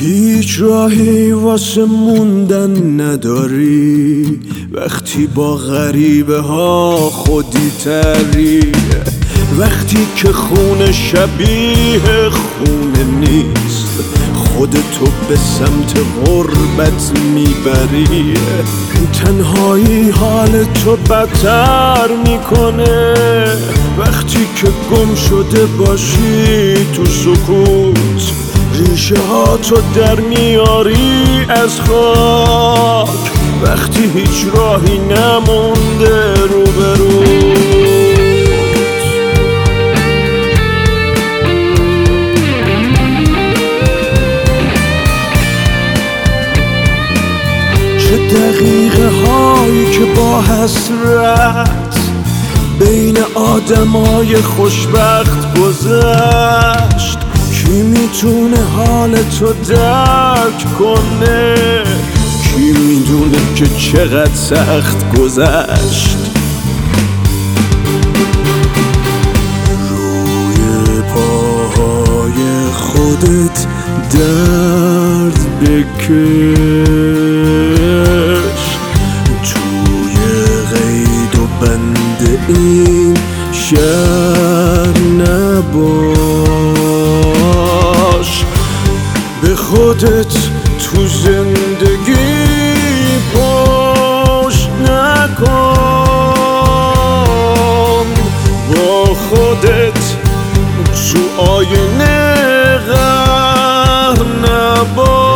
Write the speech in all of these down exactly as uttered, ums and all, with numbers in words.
هیچ راهی واسه موندن نداری وقتی با غریبه ها خودی تری، وقتی که خون شبیه خونه نیست خودتو به سمت غربت میبری. تنهایی حال تو بدتر میکنه وقتی که گم شده باشی تو سکوت، ریشه ها تو در میاری از خاک وقتی هیچ راهی نمونده روبروت. چه دقیقه هایی که با حسرت بین آدمای خوشبخت گذشت، کی میتونه حال تو درک کنه، کی میدونه که چقدر سخت گذشت. روی پاهای خودت درد بکش، توی قید و بند این شهر نباش، به خودت تو زندگی پشت نکن، با خودت تو آینه غر نباش.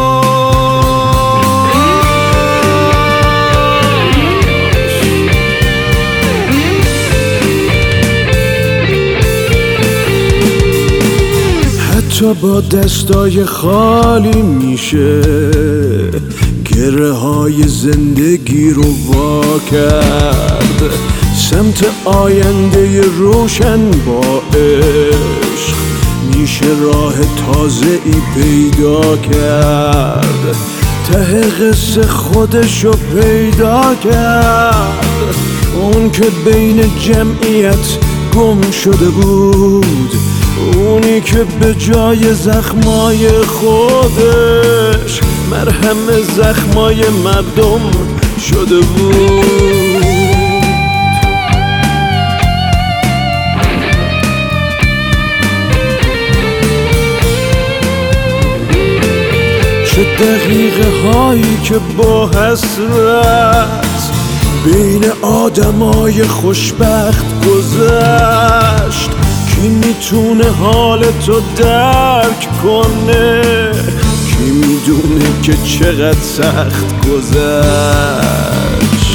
حتی با دستای خالی میشه گره های زندگی رو وا کرد، سمت آینده روشن با عشق میشه راه تازه ای پیدا کرد، ته قصه خودشو پیدا کرد، اون که بین جمعیت گم شده بود، اونی که به جای زخمای خودش مرهم زخمای مردم شده بود. چه دقیقه هایی که با حسرت بین آدمای خوشبخت گذشت، کی میتونه حال تو درک کنه، کی میدونه که چقدر سخت گذشت.